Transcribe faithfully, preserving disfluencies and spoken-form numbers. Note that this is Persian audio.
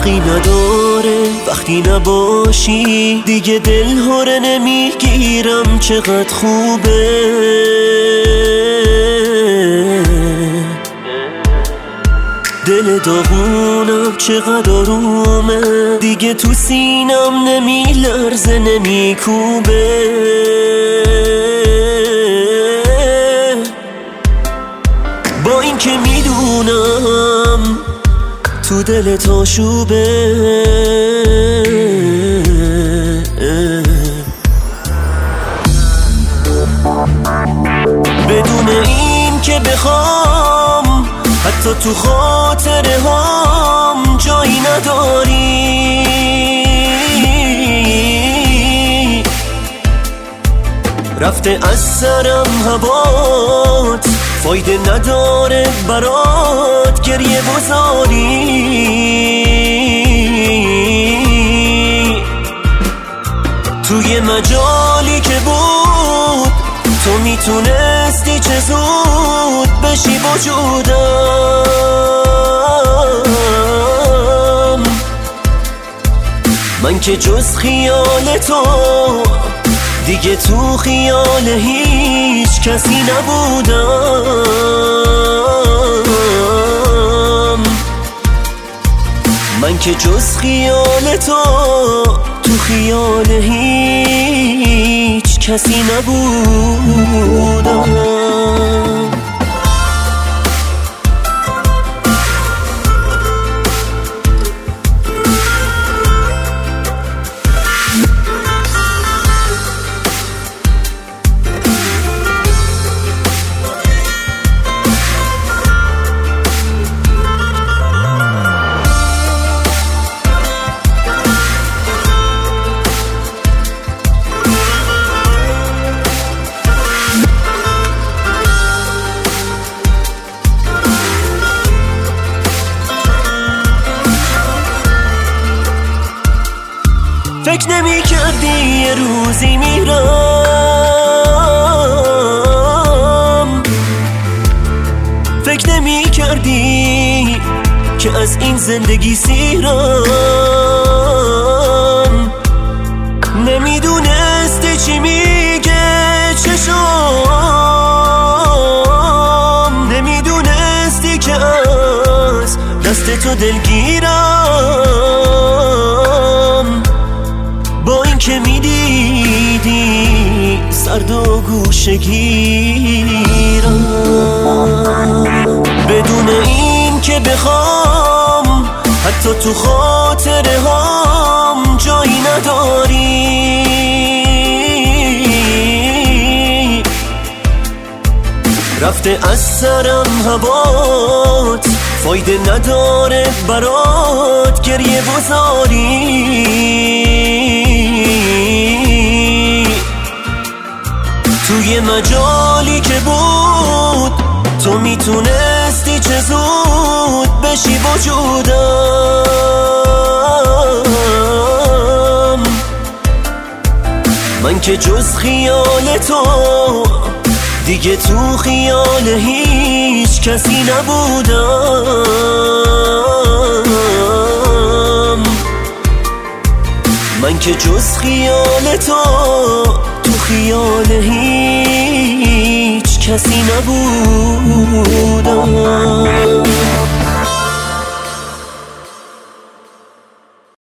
فرقی نداره وقتی نباشی، دیگه دل هره نمیگیرم چقدر خوبه. دل داغونم چقدر آرومه، دیگه تو سینم نمیلرزه نمیکوبه. با این که میدونم تو دلت آشوبه، بدون این که بخوام حتی تو خاطره هم جایی نداری. رفته از سرم هوات، فایده نداره برات گریه بزاری. توی مجالی که بود تو میتونستی چه زود بشی وجودم. من که جز خیال تو دیگه تو خیال هیچ کسی نبودم. من که جز خیال تو تو خیال هیچ کسی نبودم. فکر نمی کردی یه روزی میرم، فکر نمی کردی که از این زندگی سیرم. نمیدونستی چی میگه چشم، نمیدونستی که از دست تو دلگیرم. با این که میدیدی سرد و گوشه گیرم، بدون این که بخوام حتی تو خاطره هم جایی نداری. رفته از سرم هوات، فایده نداره برات گریه بزاری. توی مجالی که بود تو میتونستی چه زود بشی وجودم. من که جز خیال تو دیگه تو خیال هیچ کسی نبودم. من که جز خیال تو تو خیال هیچ کسی نبود.